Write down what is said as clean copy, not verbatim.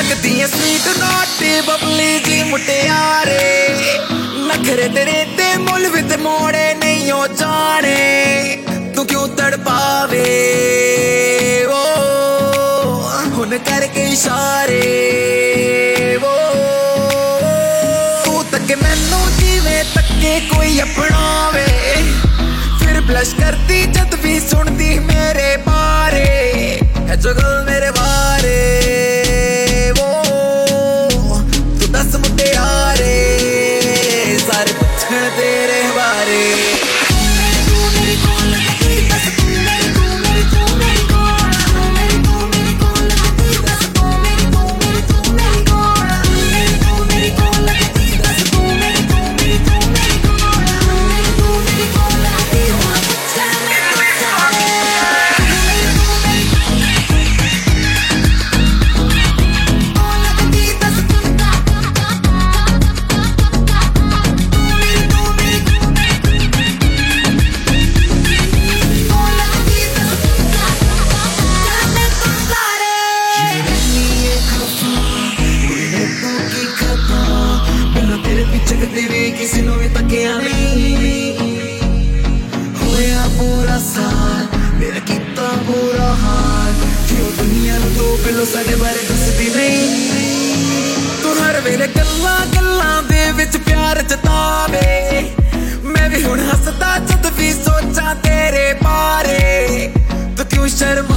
लगदी है sweet naughty bubbly जी मुटियारे नखरे तेरे ते मुल विद मोड़े नहीं हो जाने तू क्यों तड़पावे वो हुन करके इशारे वो तू तक मैनू जिवें तके कोई अपनावे फिर ब्लश करती जद भी सुनती मेरे बारे है जो गल मेरे बारे वो तू दस मुटियारे सारे पुछण तेरे बारे किसी नु भी तकिया नहीं होया पूरा साल मेरा कितना बुरा हाल क्यों दुनिया नु दो पिलो साडे बारे दसदी नहीं तू हर वेले गल्लां गल्लां दे विच प्यार जतावे मैं भी हुण हसदा जद भी सोचा तेरे बारे तू क्यों शर्म